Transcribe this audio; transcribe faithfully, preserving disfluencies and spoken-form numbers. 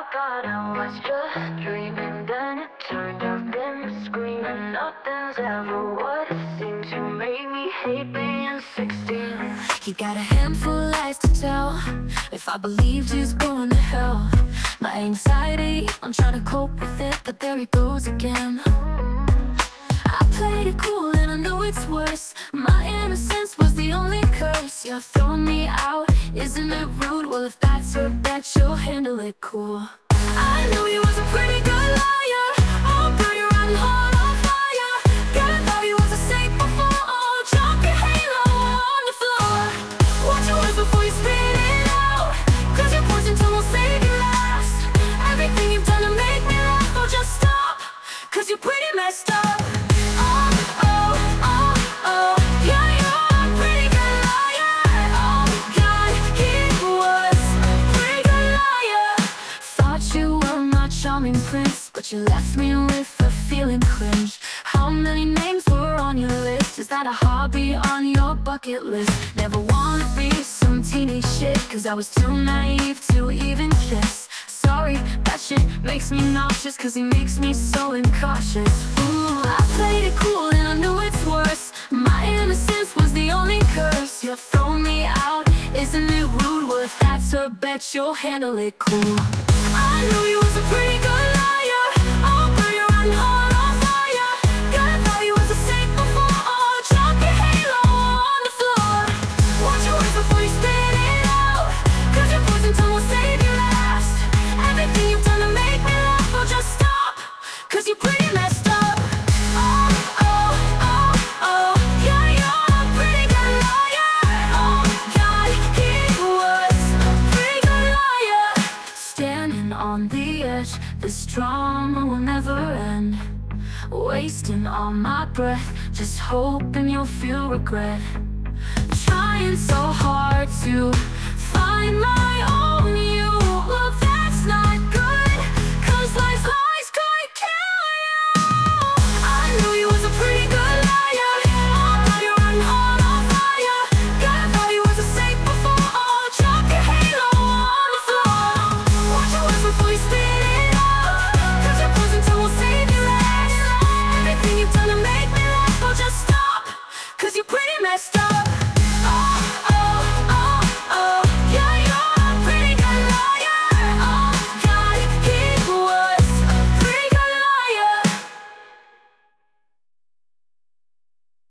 thought I was just dreaming, then it turned I've been screaming. Nothing's ever what it seemed to make me hate being sixteen. He got a handful of lies to tell. If I believed he's going to hell, my anxiety, I'm trying to cope with it, but there he goes again. I played it cool and I know it's worse. My innocence was the only curse. You're throwing me out, isn't it rude? Well, if that's her bet, she'll handle it cool. I knew he was a pretty good liar. Oh, girl, you're riding hard on fire. Girl, I thought he was a saint before. Oh, drop your halo on the floor. Watch your words before you spit it out, cause your poison tongue will save you last. Everything you've done to make me laugh, oh, just stop, cause you're pretty messed up. Prince, but you left me with a feeling cringe. How many names were on your list? Is that a hobby on your bucket list? Never wanna be some teenage shit, cause I was too naive to even kiss. Sorry, that shit makes me nauseous, cause he makes me so incautious. Ooh, I played it cool and I knew it's worse. My innocence was the only curse. You're throwing me out, isn't it rude? Well, if that's her bet, she'll handle it cool. I knew he was a pretty good liar. Oh, girl, you're riding hard on fire. God, I thought he was a saint before. Oh, drop your halo on the floor. Watch your words before you spit it out, cause your poison tongue will save you last. Everything you've done to make me laugh, oh, just stop, cause you're pretty messed up. Oh, oh, oh, oh, yeah, you're a pretty good liar. Oh, God, he was a pretty good liar. Standing on the edge, this drama will never end. Wasting all my breath, just hoping you'll feel regret. Trying so hard to